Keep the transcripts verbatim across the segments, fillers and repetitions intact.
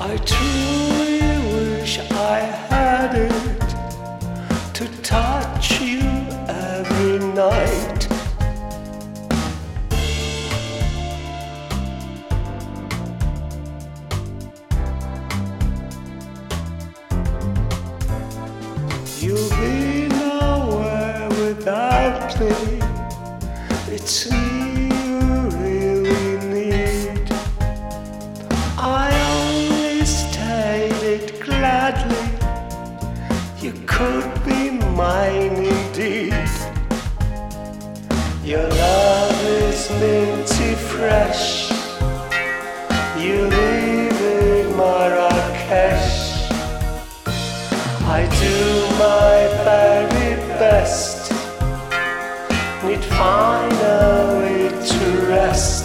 I truly wish I had it to touch you every night. You'll be nowhere without me. It's me you really need. I only stated gladly you could be mine indeed. Your love is minty fresh. You live in Marrakesh. I do my very best. Need find a way to rest.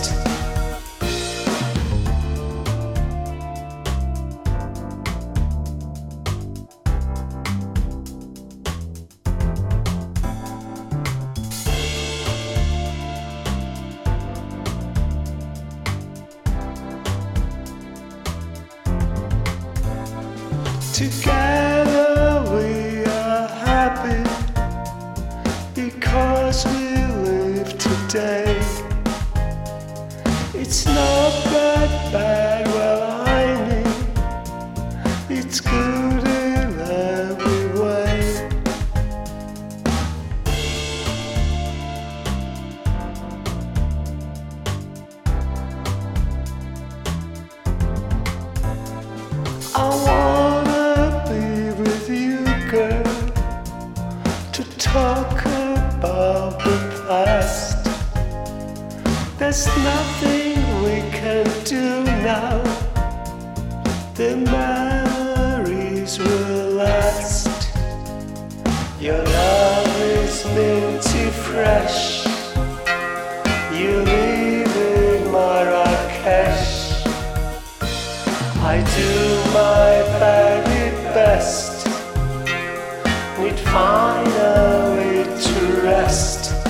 Together we are happy because we live today. It's not that bad, well I mean it's good in every way. I wanna be with you, girl, to talk about the past. There's nothing we can do now. The memories will last. Your love is minty fresh. You live in Marrakesh. I do my very best. Need find a way to rest.